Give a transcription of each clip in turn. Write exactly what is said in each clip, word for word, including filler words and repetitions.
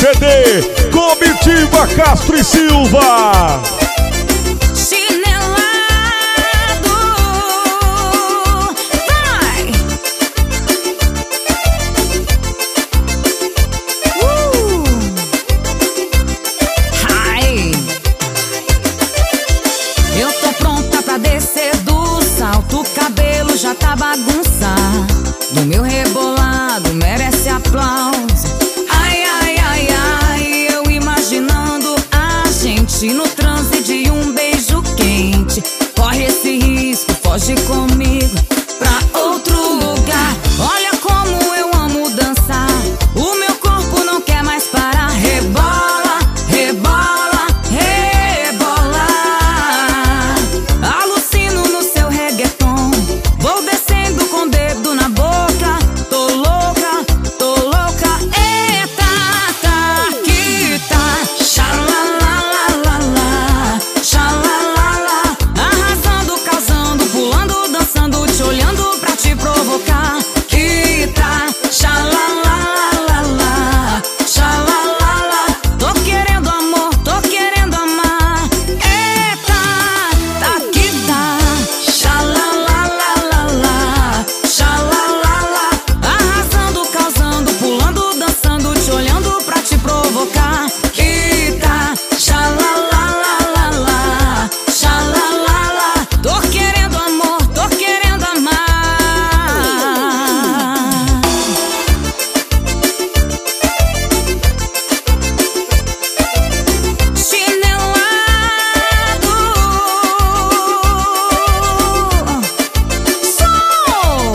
C D Comitiva Castro e Silva. Já tá bagunçado, no meu rebolado merece aplauso. Ai, ai, ai, ai, eu imaginando a gente no transe de um beijo quente. Corre esse risco, foge comigo pra outro lugar. Olha como eu amo dançar, o meu corpo não quer mais parar. Rebola, rebola, rebola. Alucino no seu reggaeton, vou descendo com o dedo na boca. Tô louca, tô louca. Eita, tá, que tá. Xalalalala, xalalala. Arrasando, causando, pulando, dançando, te olhando pra te provocar. Que tá. Xalalalala, xalalala. Tô querendo amor, tô querendo amar. Eita, tá, que tá. Xalalalala, xalalala. Arrasando, causando, pulando, dançando, te olhando pra te provocar. Que tá. Xalalalala, xalalala. Tô querendo amor, tô querendo amar. Chinelado. Som.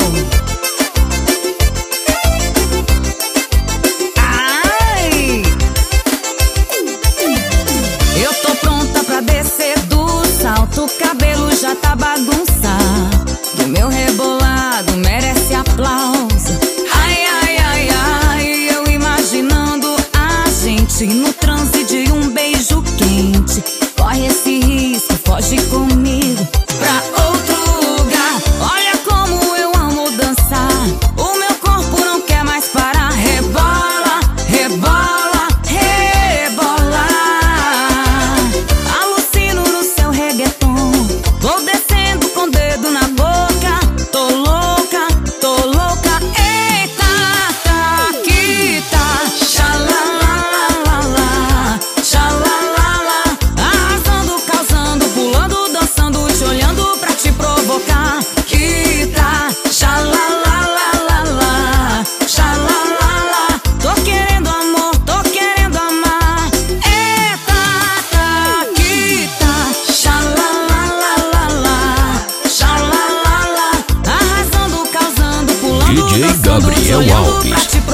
Ai. Eu tô pronta pra descer do salto, o cabelo já tá bagunçado, do meu rebolado merece aplauso. Ai, ai, ai, ai, eu imaginando a gente no transe de um beijo quente. Corre esse risco, foge comigo pra outro lugar. Olha como eu amo dançar, o meu corpo não quer mais parar. Rebola, rebola, rebola. Alucino no seu reggaeton, vou descendo com o dedo na boca. Tô louca, tô louca. Eita, tá, que tá. Xalalalala, xalalala. Arrasando, causando, pulando, dançando, te olhando pra te provocar. Que tá. Xalalalala, xalalala. Tô querendo amor, tô querendo amar. Eita, tá, que tá. Xalalalala, xalalala. Arrasando, causando, pulando, D J dançando, te Gabriel olhando Alves. pra te